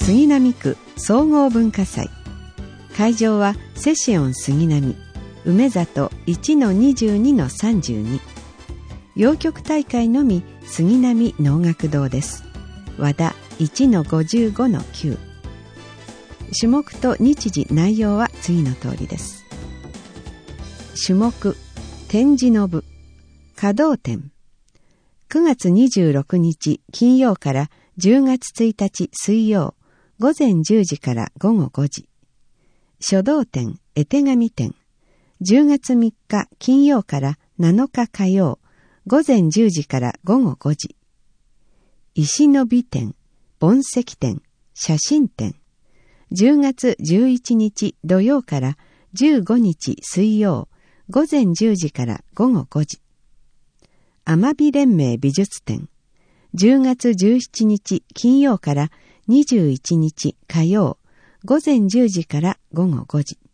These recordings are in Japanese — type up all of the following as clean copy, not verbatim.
杉並区総合文化祭。会場はセシオン杉並梅里 1-22-32。洋曲大会のみ杉並能楽堂です。和田 1-55-9。種目と日時内容は次の通りです。種目展示の部稼働展。9月26日金曜から10月1日水曜午前10時から午後5時。書道展絵手紙展。10月3日金曜から7日火曜午前10時から午後5時。石の美展盆石展写真展。10月11日土曜から15日水曜午前10時から午後5時。天美連盟美術展。10月17日金曜から21日火曜午前10時から午後5時。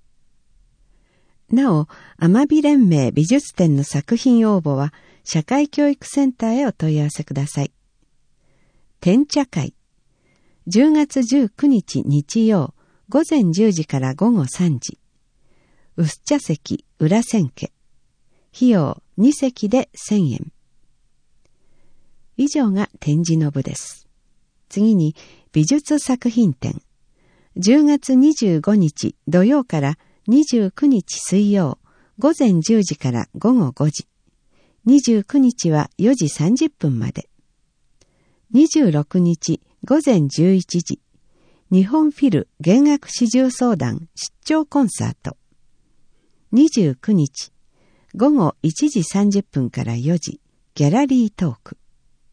なお、天美連盟美術展の作品応募は社会教育センターへお問い合わせください。展茶会。10月19日日曜午前10時から午後3時。薄茶席裏千家。費用2席で1000円。以上が展示の部です。次に美術作品展。10月25日土曜から29日水曜午前10時から午後5時。29日は4時30分まで。26日午前11時。日本フィル弦楽四重奏団出張コンサート。29日午後1時30分から4時ギャラリートーク。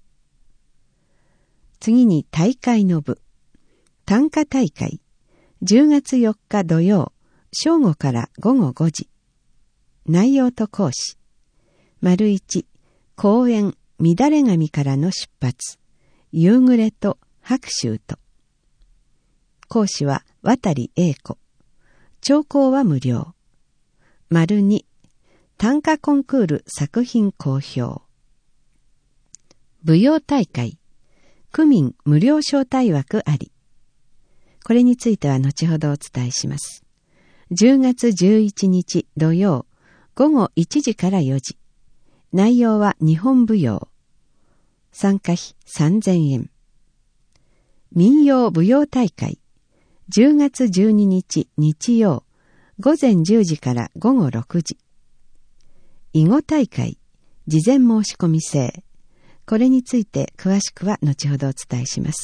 次に大会の部。短歌大会。10月4日土曜正午から午後5時。内容と講師。1、公演乱れ髪からの出発。夕暮れと白秋と。講師は渡英子。聴講は無料。2、短歌コンクール作品公表。舞踊大会。区民無料招待枠あり。これについては後ほどお伝えします。10月11日土曜午後1時から4時。内容は日本舞踊。参加費3000円。民謡舞踊大会。10月12日日曜午前10時から午後6時。囲碁大会。事前申し込み制。これについて詳しくは後ほどお伝えします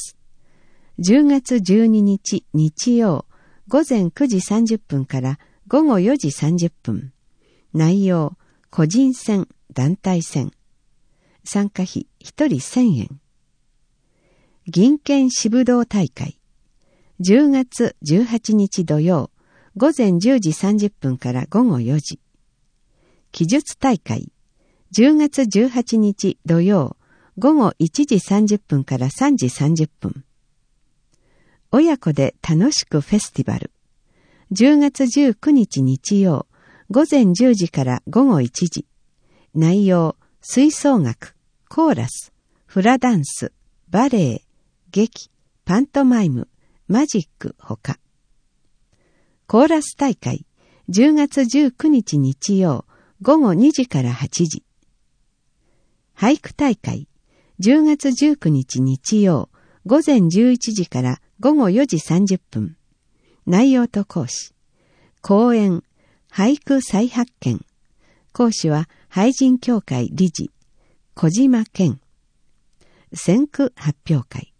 。10月12日日曜午前9時30分から午後4時30分。内容、個人戦、団体戦。参加費1人1000円。銀剣詩武道大会。10月18日土曜午前10時30分から午後4時。記述大会。10月18日土曜午後1時30分から3時30分。親子で楽しくフェスティバル。10月19日日曜午前10時から午後1時。内容、吹奏楽、コーラス、フラダンス、バレエ、劇、パントマイム、マジックほか。コーラス大会。10月19日日曜午後2時から8時。俳句大会。10月19日日曜午前11時から午後4時30分。内容と講師。講演、俳句再発見。講師は俳人協会理事、小島健。選句発表会。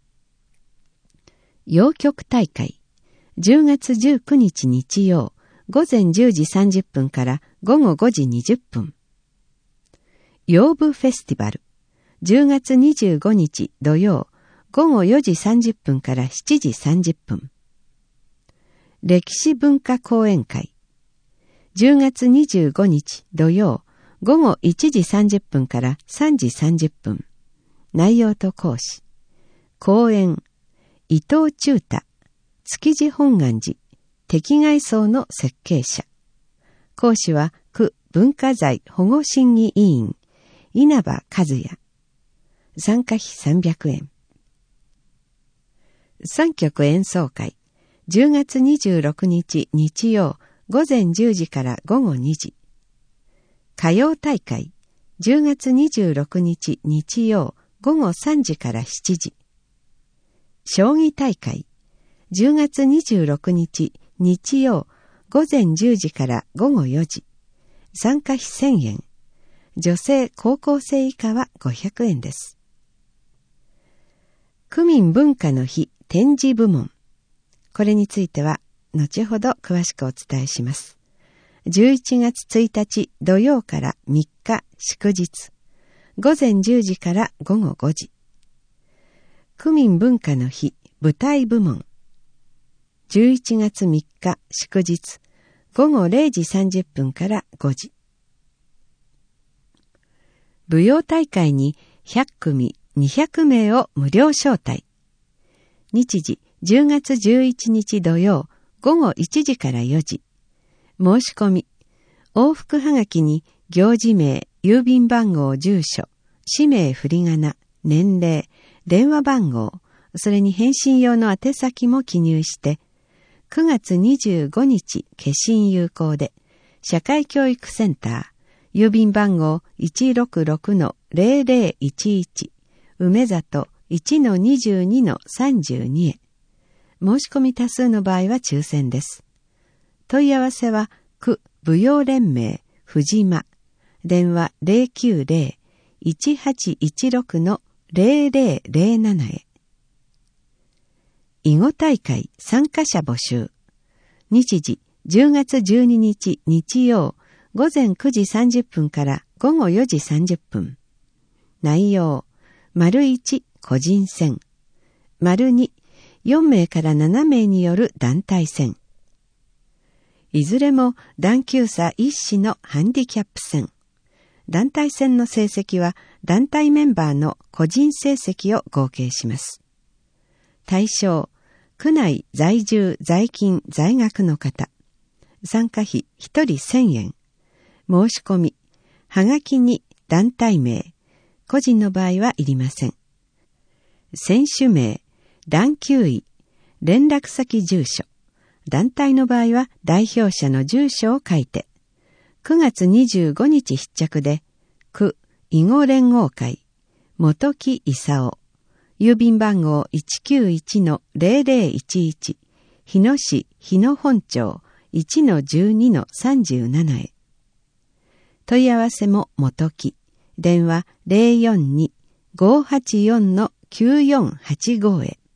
洋曲大会。10月19日日曜午前10時30分から午後5時20分。洋舞フェスティバル。10月25日土曜午後4時30分から7時30分。歴史文化講演会。10月25日土曜午後1時30分から3時30分。内容と講師。講演、伊藤忠太、築地本願寺、敵外層の設計者。講師は区文化財保護審議委員、稲葉和也。参加費300円。 3曲演奏会、10月26日日曜午前10時から午後2時。歌謡大会、10月26日日曜午後3時から7時。将棋大会、10月26日日曜午前10時から午後4時。参加費1000円。女性高校生以下は500円です。区民文化の日展示部門。これについては後ほど詳しくお伝えします。11月1日土曜から3日祝日。午前10時から午後5時。区民文化の日舞台部門。11月3日祝日。午後0時30分から5時。舞踊大会に100組200名を無料招待。日時10月11日土曜午後1時から4時。申し込み。往復はがきに行事名、郵便番号、住所、氏名、振り仮名、年齢、電話番号、それに返信用の宛先も記入して、9月25日消印有効で、社会教育センター、郵便番号 166-0011、梅里 1-22-32 へ。申し込み多数の場合は抽選です。問い合わせは、区舞踊連盟、藤間、電話 090-1816-0007 へ。囲碁大会参加者募集。日時10月12日日曜午前9時30分から午後4時30分。内容、1個人戦。2、4名から7名による団体戦。いずれも団級差1子のハンディキャップ戦。団体戦の成績は団体メンバーの個人成績を合計します。対象、区内在住在勤在学の方。参加費1人1000円。申し込み、はがきに団体名、個人の場合はいりません。選手名、団級医、連絡先住所。団体の場合は代表者の住所を書いて、9月25日必着で、区囲碁連合会、本木勲、郵便番号 191-0011、日野市日野本町 1-12-37 へ。問い合わせも元木、電話 042-584-9485 へ。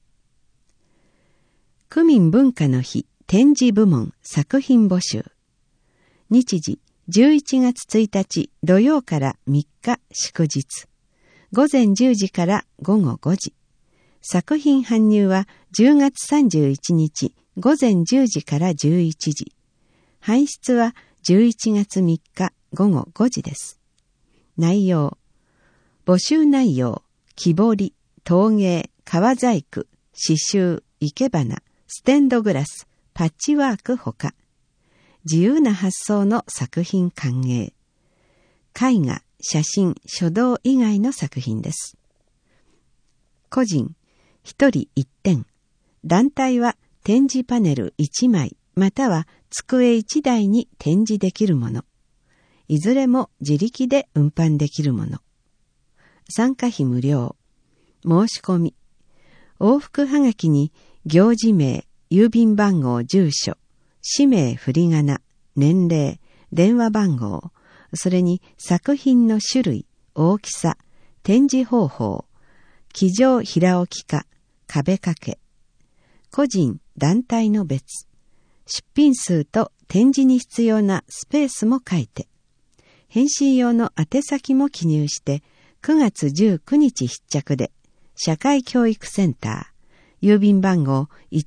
区民文化の日展示部門作品募集。日時11月1日土曜から3日祝日。午前10時から午後5時。作品搬入は10月31日午前10時から11時。搬出は11月3日午後5時です。内容。募集内容、木彫り、陶芸、革細工、刺繍、生け花、ステンドグラス、パッチワークほか。自由な発想の作品歓迎。絵画、写真、書道以外の作品です。個人、1人1点。団体は展示パネル1枚、または机1台に展示できるもの。いずれも自力で運搬できるもの。参加費無料。申し込み。往復はがきに行事名、郵便番号、住所、氏名、振り仮名、年齢、電話番号、それに作品の種類、大きさ、展示方法、記上平置きか、壁掛け。個人、団体の別。出品数と展示に必要なスペースも書いて。返信用の宛先も記入して、9月19日必着で、社会教育センター、郵便番号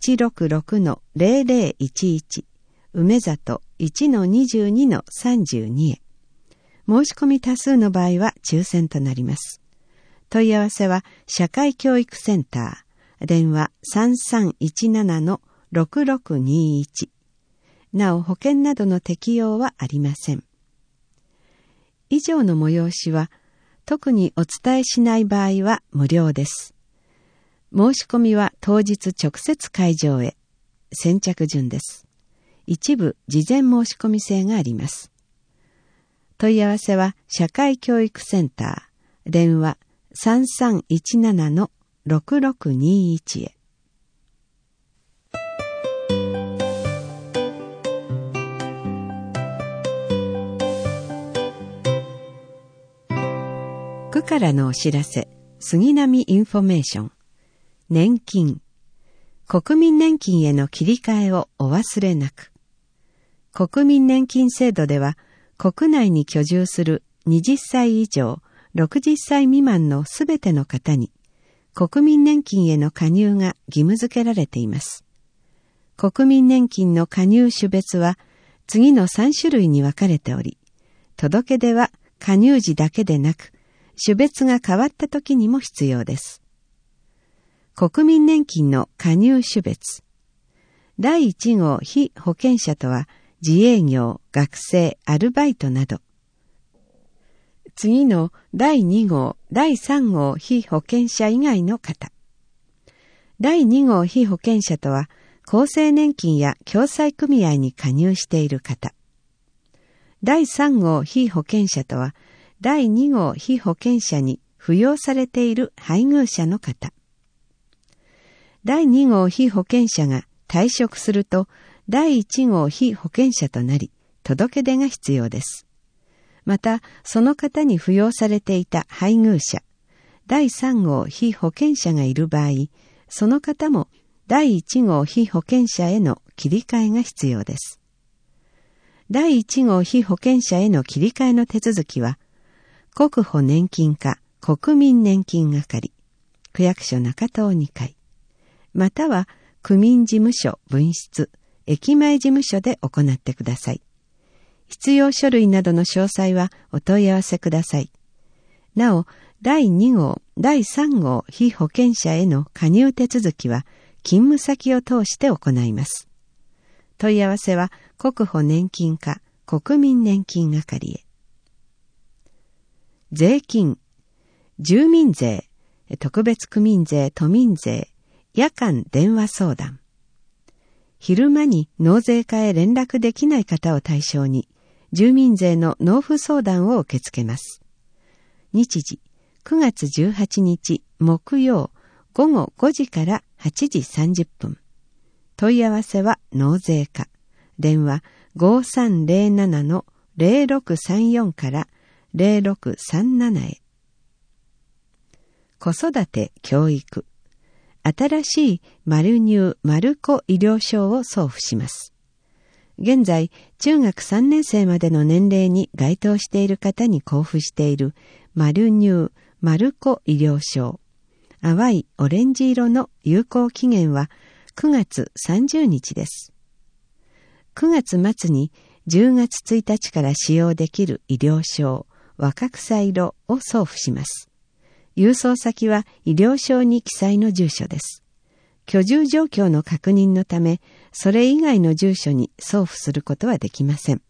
166-0011、梅里 1-22-32 へ。申し込み多数の場合は抽選となります。問い合わせは社会教育センター、電話 3317-6621。なお保険などの適用はありません。以上の催しは特にお伝えしない場合は無料です。 申し込みは当日直接会場へ。先着順です。一部事前申し込み制があります。問い合わせは社会教育センター、電話 3317-6621 へ。区からのお知らせ、杉並インフォメーション。年金。国民年金への切り替えをお忘れなく。国民年金制度では、国内に居住する20歳以上、60歳未満のすべての方に、国民年金への加入が義務付けられています。国民年金の加入種別は、次の3種類に分かれており、届け出は加入時だけでなく、種別が変わった時にも必要です。国民年金の加入種別。第1号被保険者とは、自営業、学生、アルバイトなど。次の第2号、第3号被保険者以外の方。第2号被保険者とは、厚生年金や共済組合に加入している方。第3号被保険者とは、第2号被保険者に扶養されている配偶者の方。第2号被保険者が退職すると、第1号被保険者となり、届け出が必要です。また、その方に扶養されていた配偶者、第3号被保険者がいる場合、その方も第1号被保険者への切り替えが必要です。第1号被保険者への切り替えの手続きは、国保年金課国民年金係、区役所中東2階、または区民事務所分室、駅前事務所で行ってください。必要書類などの詳細はお問い合わせください。なお、第2号、第3号被保険者への加入手続きは勤務先を通して行います。問い合わせは国保年金課国民年金係へ。税金、住民税、特別区民税、都民税、夜間電話相談。昼間に納税課へ連絡できない方を対象に、住民税の納付相談を受け付けます。日時、9月18日木曜午後5時から8時30分。問い合わせは納税課。電話 5307-0634 から0637へ。子育て教育。新しいマルニュー・マルコ医療証を送付します。現在、中学3年生までの年齢に該当している方に交付しているマルニュー・マルコ医療証。淡いオレンジ色の有効期限は9月30日です。9月末に10月1日から使用できる医療証、若草色を送付します。郵送先は医療証に記載の住所です。居住状況の確認のため、それ以外の住所に送付することはできません。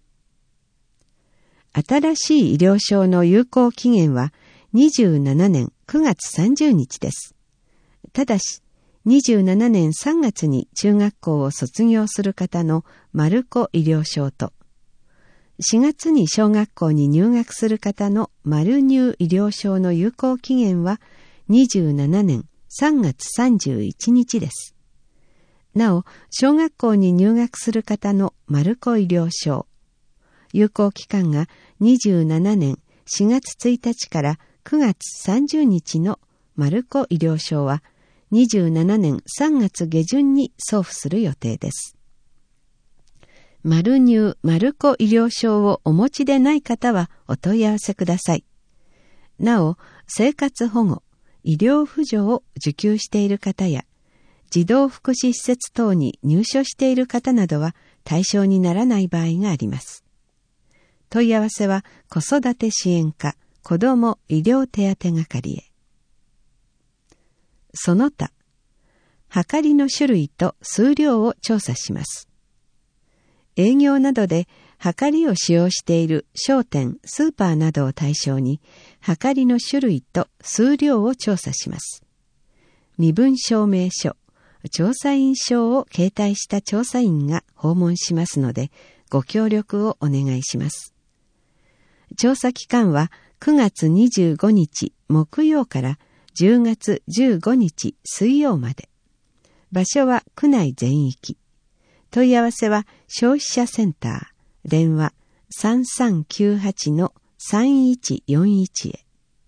新しい医療証の有効期限は27年9月30日です。ただし、27年3月に中学校を卒業する方のマルコ医療証と、4月に小学校に入学する方のマルニュー医療証の有効期限は27年3月31日です。なお、小学校に入学する方のマルコ医療証、有効期間が27年4月1日から9月30日のマルコ医療証は27年3月下旬に送付する予定です。マルニュー・マルコ医療証をお持ちでない方はお問い合わせください。なお、生活保護、医療扶助を受給している方や、児童福祉施設等に入所している方などは対象にならない場合があります。問い合わせは子育て支援課子ども医療手当係へ。その他、はかりの種類と数量を調査します。営業などではかりを使用している商店、スーパーなどを対象に、はかりの種類と数量を調査します。 身分証明書、調査員証を携帯した調査員が訪問しますので、ご協力をお願いします。調査期間は9月25日木曜から10月15日水曜まで。場所は区内全域。問い合わせは消費者センター、電話 3398-3141 へ。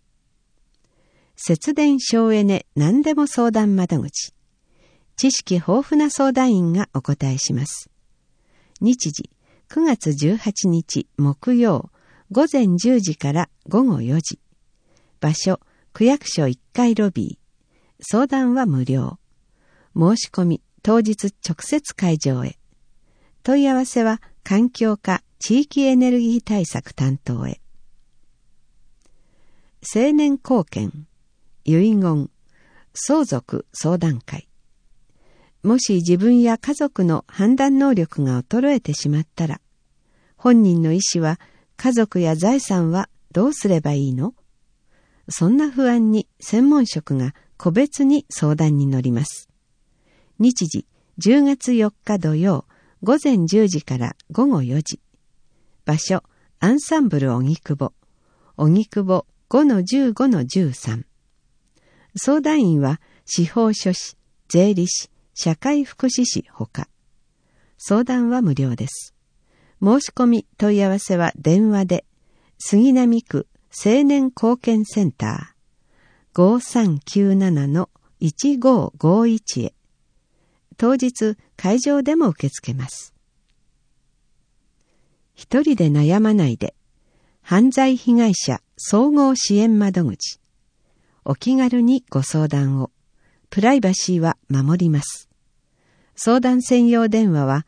節電省エネ何でも相談窓口。知識豊富な相談員がお答えします。日時9月18日木曜午前10時から午後4時。場所区役所1階ロビー。相談は無料。申し込み当日直接会場へ。問い合わせは環境課地域エネルギー対策担当へ。青年貢献、遺言、相続相談会。もし自分や家族の判断能力が衰えてしまったら、本人の意思は家族や財産はどうすればいいの？そんな不安に専門職が個別に相談に乗ります。日時10月4日土曜午前10時から午後4時。場所アンサンブル荻窪。荻窪 5-15-13。相談員は司法書士、税理士、社会福祉士ほか。相談は無料です。申し込み問い合わせは電話で杉並区青年貢献センター 5397-1551 へ。当日会場でも受け付けます。一人で悩まないで。犯罪被害者総合支援窓口。お気軽にご相談を。プライバシーは守ります。相談専用電話は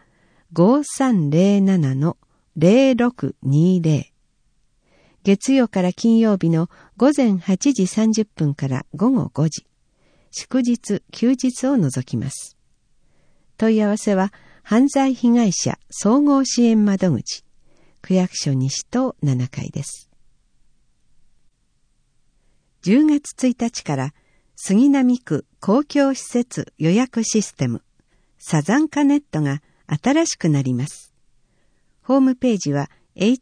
5307-0620。月曜から金曜日の午前8時30分から午後5時。祝日、休日を除きます。問い合わせは犯罪被害者総合支援窓口。区役所西棟7階です。10月1日から杉並区公共施設予約システムサザンカネットが新しくなります。ホームページは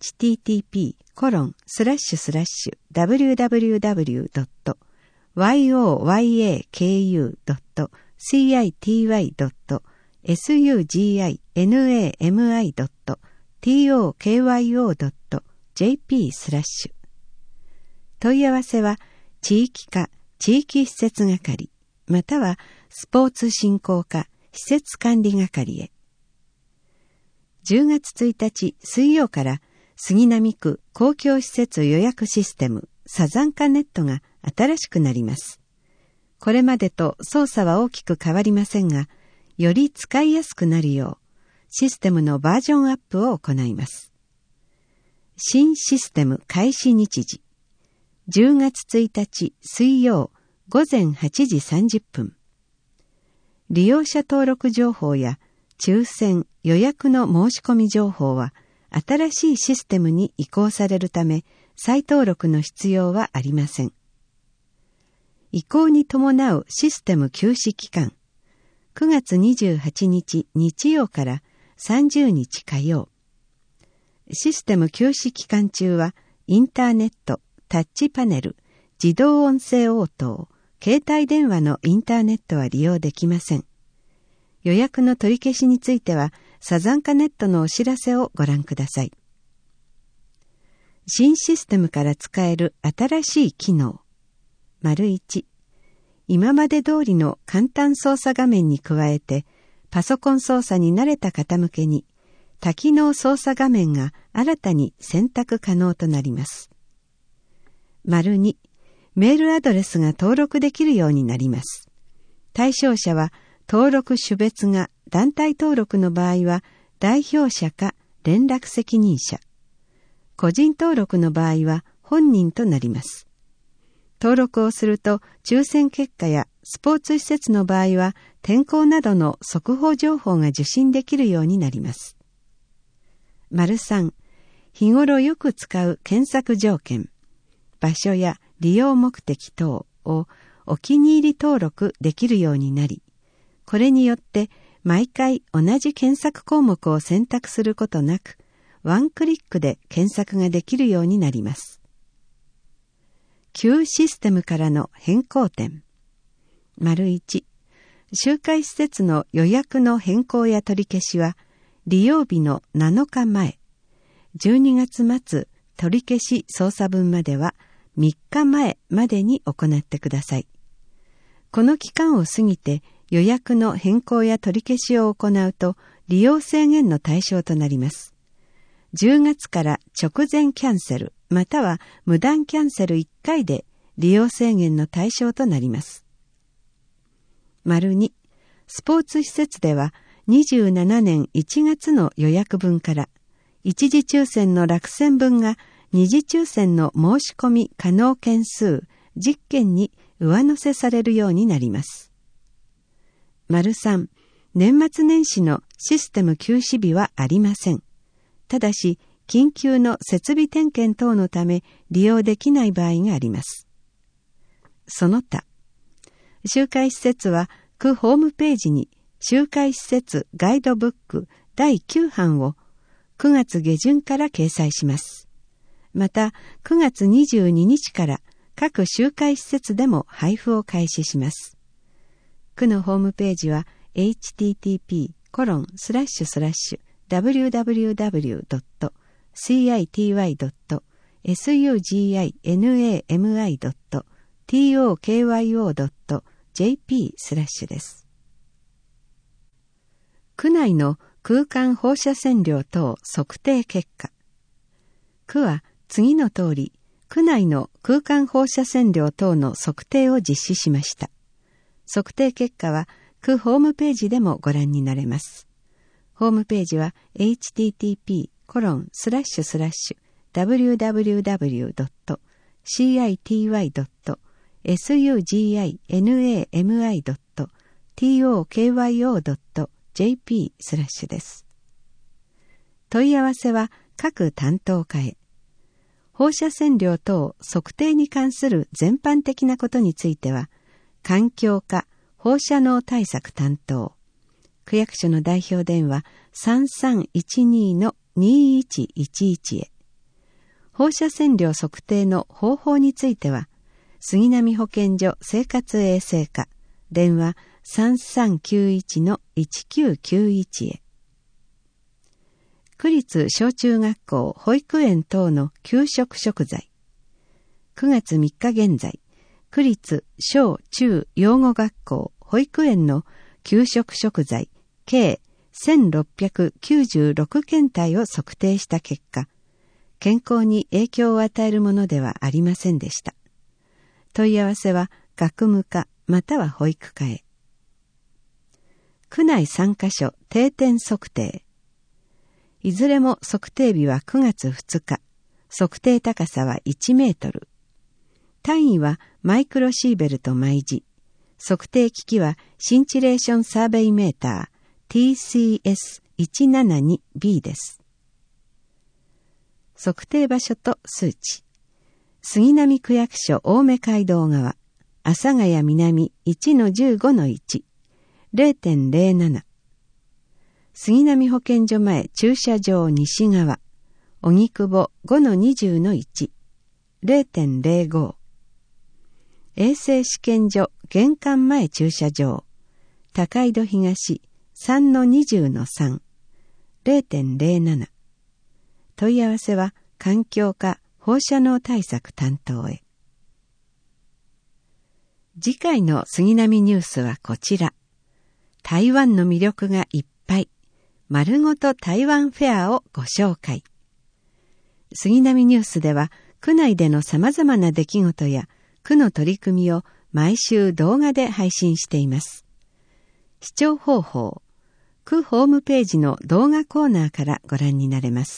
http://www.yoyaku.citynami.tokyo.jp/ 問い合わせは地域課地域施設係またはスポーツ振興課施設管理係へ。10月1日水曜から杉並区公共施設予約システムサザンカネットが新しくなります。これまでと操作は大きく変わりませんが、より使いやすくなるようシステムのバージョンアップを行います。新システム開始日時10月1日水曜午前8時30分。利用者登録情報や抽選予約の申し込み情報は新しいシステムに移行されるため再登録の必要はありません。移行に伴うシステム休止期間9月28日日曜から30日火曜。システム休止期間中はインターネット、タッチパネル、自動音声応答、携帯電話のインターネットは利用できません。予約の取り消しについてはサザンカネットのお知らせをご覧ください。新システムから使える新しい機能。1、今まで通りの簡単操作画面に加えて、パソコン操作に慣れた方向けに、多機能操作画面が新たに選択可能となります。2、メールアドレスが登録できるようになります。対象者は登録種別が団体登録の場合は代表者か連絡責任者。個人登録の場合は本人となります。登録をすると抽選結果やスポーツ施設の場合は天候などの速報情報が受信できるようになります。3、日頃よく使う検索条件、場所や利用目的等をお気に入り登録できるようになり、これによって毎回同じ検索項目を選択することなく、ワンクリックで検索ができるようになります。旧システムからの変更点。1、集会施設の予約の変更や取り消しは、利用日の7日前、12月末取り消し操作分までは3日前までに行ってください。この期間を過ぎて予約の変更や取り消しを行うと利用制限の対象となります。10月から直前キャンセルまたは無断キャンセル1回で利用制限の対象となります。2、スポーツ施設では27年1月の予約分から一次抽選の落選分が二次抽選の申し込み可能件数10件に上乗せされるようになります。3、年末年始のシステム休止日はありません。ただし、緊急の設備点検等のため利用できない場合があります。その他、集会施設は区ホームページに集会施設ガイドブック第9版を9月下旬から掲載します。また、9月22日から各集会施設でも配布を開始します。区のホームページは http://www.city.tokyO.jp/ です。区内の空間放射線量等測定結果。区は次の通り、区内の空間放射線量等の測定を実施しました。測定結果は区ホームページでもご覧になれます。ホームページは http://www.city.tokyO.jp/ です。問い合わせは各担当課へ。放射線量等測定に関する全般的なことについては、環境課放射能対策担当、区役所の代表電話 3312-2111 へ。放射線量測定の方法については、杉並保健所生活衛生課電話 3391-1991 へ。区立小中学校保育園等の給食食材。9月3日現在、区立小中養護学校保育園の給食食材計1696検体を測定した結果、健康に影響を与えるものではありませんでした。問い合わせは学務課または保育課へ。区内3カ所定点測定。いずれも測定日は9月2日。測定高さは1メートル。単位はマイクロシーベルト毎時。測定機器はシンチレーションサーベイメーター TCS172B です。測定場所と数値。杉並区役所青梅街道側、阿佐ヶ谷南 1-15-1、0.07。杉並保健所前駐車場西側、荻窪 5-20-1、0.05。衛生試験所玄関前駐車場、高井戸東 3-20-3、0.07。問い合わせは環境課放射能対策担当へ。次回の杉並ニュースはこちら。台湾の魅力がいっぱい。丸ごと台湾フェアをご紹介。杉並ニュースでは区内での様々な出来事や区の取り組みを毎週動画で配信しています。視聴方法、区ホームページの動画コーナーからご覧になれます。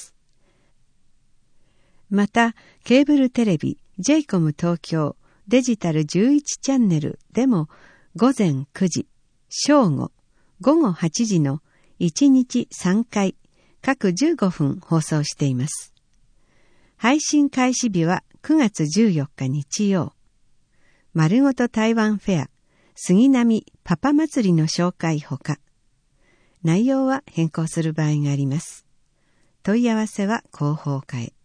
また、ケーブルテレビ JCOM 東京デジタル11チャンネルでも午前9時、正午、午後8時の1日3回、各15分放送しています。配信開始日は9月14日日曜。 丸ごと台湾フェア、杉並パパ祭りの紹介ほか、内容は変更する場合があります。問い合わせは広報課へ。